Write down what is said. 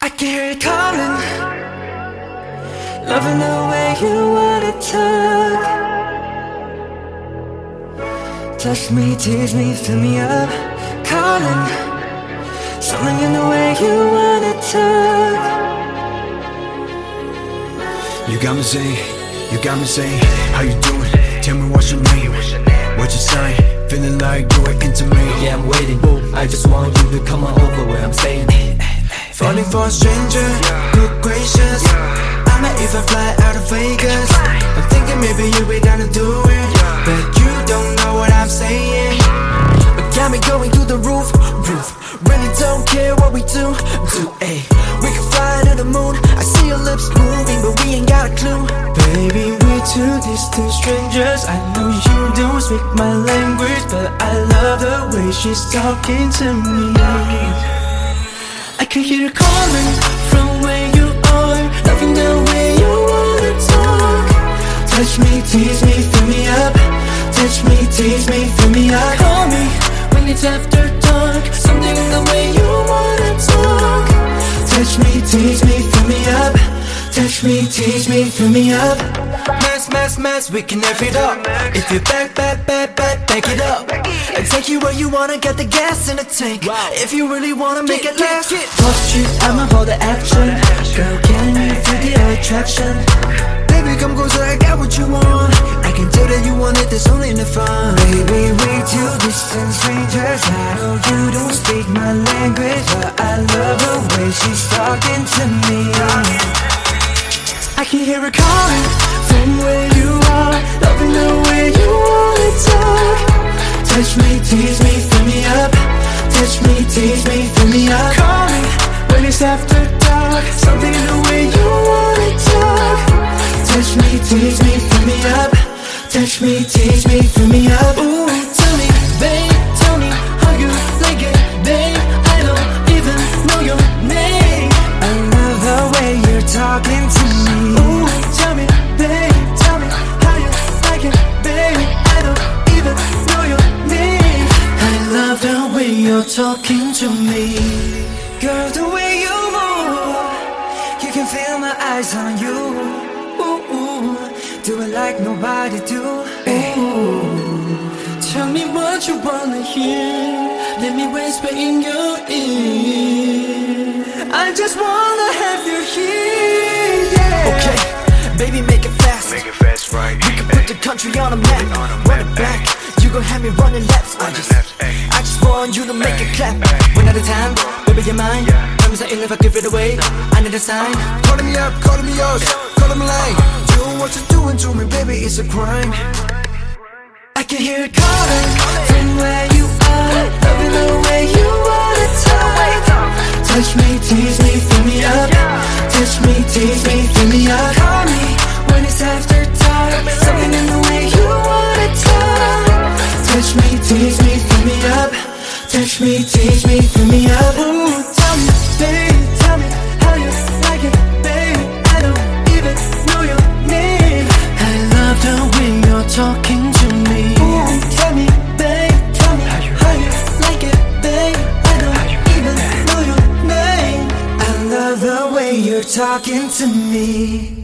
I can hear it calling, loving the way you wanna talk. Touch me, tease me, fill me up, calling, something in the way you wanna talk. You got me saying, how you doing? Tell me what's your name, what's your sign? Feeling like you are into me. Yeah, I'm waiting, I just want you to come on over where I'm staying. Falling for a stranger, good gracious, I might even fly out of Vegas. I'm thinking maybe you'll be down to do it, but you don't know what I'm saying. Got me going through the roof. Really don't care what we do, ayy. We can fly to the moon, I see your lips moving, but we ain't got a clue. Baby, we're two distant strangers. I know you don't speak my language, but I love the way she's talking to me. I can hear her calling from where you are, loving the way you wanna talk. Touch me, tease me, fill me up. Touch me, tease me, fill me up. Call me when it's after dark, something in the way you wanna talk. Touch me, tease me, fill me up. Touch me, tease me, fill me up. Mess, we can F it up. If you back it up. I take you where you wanna, get the gas in the tank. If you really wanna make it last. Wall Street, I'ma hold the action. Girl, can you feel the attraction? Baby, come closer, I got what you want. I can tell that you want it, there's only in the fun. Baby, we two distant strangers. I know you don't speak my language, but I love the way she's talking to me. I can hear her calling from where you are, loving the way you wanna talk. Touch me, tease me, fill me up. Touch me, tease me, fill me up. Call me when it's after dark, something in the way you wanna talk. Touch me, tease me, fill me up. Touch me, tease me, fill me up. Ooh, tell me, babe, tell me how you like it, babe. I don't even know your name. I love the way you're talking to me. Ooh, tell me, babe, tell me how you like it, babe. I don't even know your name. I love the way you're talking to me. Girl, the way you move, you can feel my eyes on you. Do it like nobody do. Ooh. Tell me what you wanna hear, let me whisper in your ear. I just wanna have you here, yeah. Okay, baby, make it fast. Make it fast, right? We can put the country on a map. Run it back, you gon' have me running laps. I just want you to make it clap. One at a time, baby, you're mine. Promise that if I give it away, I need a sign. Calling me up, calling me yours, calling me lane. Doing what you're doing to me, baby, it's a crime. I can hear it calling from where you are, loving the way you wanna talk. Touch me, tease me, fill me up. Touch me, tease me, fill me up. Call me when it's after dark, something in the way you wanna talk. Touch me, tease me, fill me up. Touch me, tease me, fill me up. Ooh, tell me, babe, tell me how you like it, babe. I don't even know your name. I love the way you're talking to me. Ooh, tell me, babe, tell me how you like it, babe. I don't even know your name. I love the way you're talking to me.